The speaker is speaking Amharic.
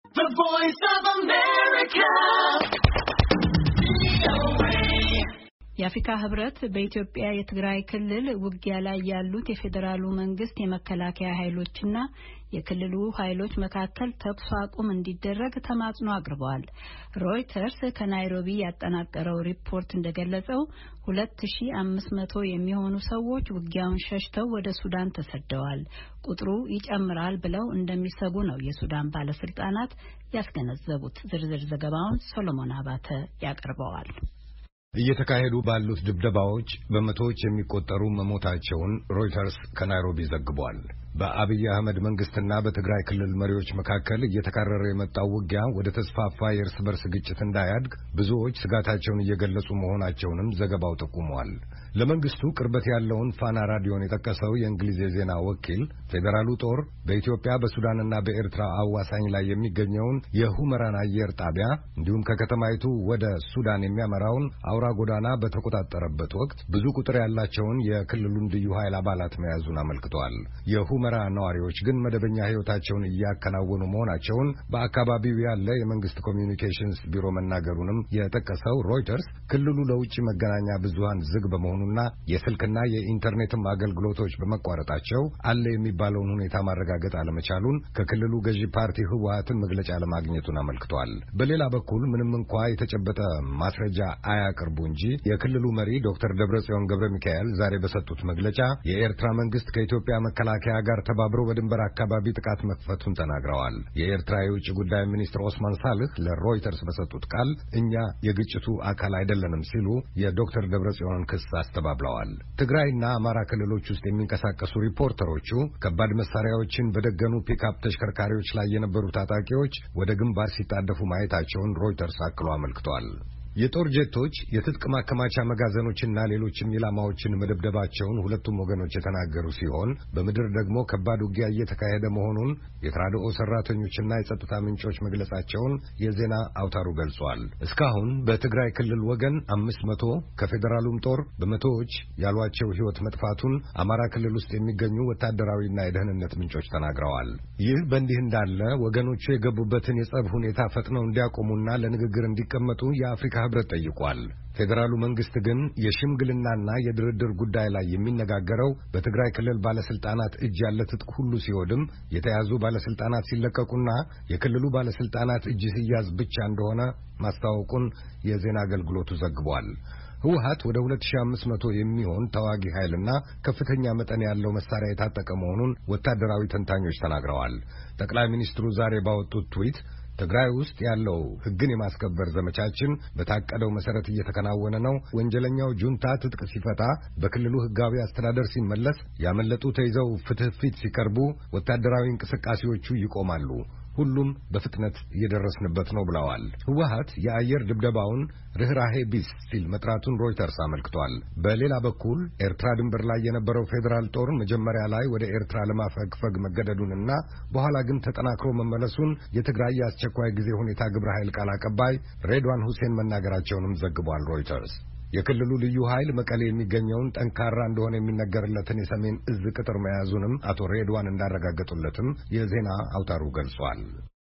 The Voice of America. የአፍሪካ ህብረት በኢትዮጵያ የትግራይ ክልል ውጊያ ላይ ያሉት የፌዴራሉ መንግስት የመከላከያ ኃይሎችና የክልሉ ኃይሎች መካከል ተኩስ አቁም እንዲደረግ ተማጽኖ አቅርበዋል። ሮይተርስ ከናይሮቢ ያጠናቀረው ሪፖርት እንደገለጸው 2500 የሚሆኑ ሰዎች ውጊያውን ሸሽተው ወደ ሱዳን ተሰደዋል። ቁጥሩ ይጨምራል ብለው እንደሚሰጉ ነው የሱዳን ባለስልጣናት ያስገነዘቡት። ዝርዝር ዘገባውን ሶሎሞን አባተ ያቀርበዋል። እየተካሄዱ ባሉት ድብደባዎች በመቶዎች የሚቆጠሩ መሞታቸውን ሮይተርስ ከናይሮቢ ዘግቧል። በአብይ አህመድ መንግስትና በትግራይ ክልል መሪዎች መካከል እየተካረረ የመጣው ውጊያ ወደ ተስፋፋ የእርስ በርስ ግጭት እንዳያድግ ብዙዎች ስጋታቸውን እየገለጹ መሆናቸውንም ዘገባው ጠቁሟል። ለመንግስቱ ቅርበት ያለውን ፋና ራዲዮን የጠቀሰው የእንግሊዝ የዜና ወኪል ፌዴራሉ ጦር በኢትዮጵያ በሱዳንና በኤርትራ አዋሳኝ ላይ የሚገኘውን የሁመራን አየር ጣቢያ እንዲሁም ከከተማይቱ ወደ ሱዳን የሚያመራውን አውራ ጎዳና በተቆጣጠረበት ወቅት ብዙ ቁጥር ያላቸውን የክልሉን ልዩ ኃይል አባላት መያዙን አመልክቷል። የሁመራ ነዋሪዎች ግን መደበኛ ሕይወታቸውን እያከናወኑ መሆናቸውን በአካባቢው ያለ የመንግስት ኮሚዩኒኬሽንስ ቢሮ መናገሩንም የጠቀሰው ሮይተርስ ክልሉ ለውጭ መገናኛ ብዙሃን ዝግ በመሆኑና የስልክና የኢንተርኔትም አገልግሎቶች በመቋረጣቸው አለ የሚባለውን ሁኔታ ማረጋገጥ አለመቻሉን ከክልሉ ገዢ ፓርቲ ህወሓትን መግለጫ ለማግኘቱን አመልክቷል። በሌላ በኩል ምንም እንኳ የተጨበጠ ማስረጃ አያቅርቡ እንጂ የክልሉ መሪ ዶክተር ደብረጽዮን ገብረ ሚካኤል ዛሬ በሰጡት መግለጫ የኤርትራ መንግስት ከኢትዮጵያ መከላከያ ጋር ተባብሮ በድንበር አካባቢ ጥቃት መክፈቱን ተናግረዋል። የኤርትራ የውጭ ጉዳይ ሚኒስትር ኦስማን ሳልህ ለሮይተርስ በሰጡት ቃል እኛ የግጭቱ አካል አይደለንም ሲሉ የዶክተር ደብረጽዮን ክስ አስተባብለዋል። ትግራይና አማራ ክልሎች ውስጥ የሚንቀሳቀሱ ሪፖርተሮቹ ከባድ መሳሪያዎችን በደገኑ ፒክአፕ ተሽከርካሪዎች ላይ የነበሩ ታጣቂዎች ወደ ግንባር ሲጣደፉ ማየታቸውን ሮይተርስ አክሎ አመልክቷል። የጦር ጄቶች የትጥቅ ማከማቻ መጋዘኖችና ሌሎችም ኢላማዎችን መደብደባቸውን ሁለቱም ወገኖች የተናገሩ ሲሆን በምድር ደግሞ ከባድ ውጊያ እየተካሄደ መሆኑን የተራድኦ ሰራተኞችና የጸጥታ ምንጮች መግለጻቸውን የዜና አውታሩ ገልጿል። እስካሁን በትግራይ ክልል ወገን 500 ከፌዴራሉም ጦር በመቶዎች ያሏቸው ሕይወት መጥፋቱን አማራ ክልል ውስጥ የሚገኙ ወታደራዊና የደህንነት ምንጮች ተናግረዋል። ይህ በእንዲህ እንዳለ ወገኖቹ የገቡበትን የጸብ ሁኔታ ፈጥነው እንዲያቆሙና ለንግግር እንዲቀመጡ የአፍሪካ ህብረት ጠይቋል። ፌዴራሉ መንግስት ግን የሽምግልናና የድርድር ጉዳይ ላይ የሚነጋገረው በትግራይ ክልል ባለስልጣናት እጅ ያለ ትጥቅ ሁሉ ሲወድም የተያዙ ባለስልጣናት ሲለቀቁና የክልሉ ባለስልጣናት እጅ ሲያዝ ብቻ እንደሆነ ማስታወቁን የዜና አገልግሎቱ ዘግቧል። ህወሓት ወደ 2500 የሚሆን ተዋጊ ኃይልና ከፍተኛ መጠን ያለው መሳሪያ የታጠቀ መሆኑን ወታደራዊ ተንታኞች ተናግረዋል። ጠቅላይ ሚኒስትሩ ዛሬ ባወጡት ትዊት ትግራይ ውስጥ ያለው ህግን የማስከበር ዘመቻችን በታቀደው መሰረት እየተከናወነ ነው። ወንጀለኛው ጁንታ ትጥቅ ሲፈታ፣ በክልሉ ህጋዊ አስተዳደር ሲመለስ፣ ያመለጡ ተይዘው ፍትህ ፊት ሲቀርቡ ወታደራዊ እንቅስቃሴዎቹ ይቆማሉ። ሁሉም በፍጥነት እየደረስንበት ነው ብለዋል። ህወሓት የአየር ድብደባውን ርህራሄ ቢስ ሲል መጥራቱን ሮይተርስ አመልክቷል። በሌላ በኩል ኤርትራ ድንበር ላይ የነበረው ፌዴራል ጦር መጀመሪያ ላይ ወደ ኤርትራ ለማፈግፈግ መገደዱንና በኋላ ግን ተጠናክሮ መመለሱን የትግራይ የአስቸኳይ ጊዜ ሁኔታ ግብረ ኃይል ቃል አቀባይ ሬድዋን ሁሴን መናገራቸውንም ዘግቧል ሮይተርስ። የክልሉ ልዩ ኃይል መቀሌ የሚገኘውን ጠንካራ እንደሆነ የሚነገርለትን የሰሜን እዝ ቅጥር መያዙንም አቶ ሬድዋን እንዳረጋገጡለትም የዜና አውታሩ ገልጿል።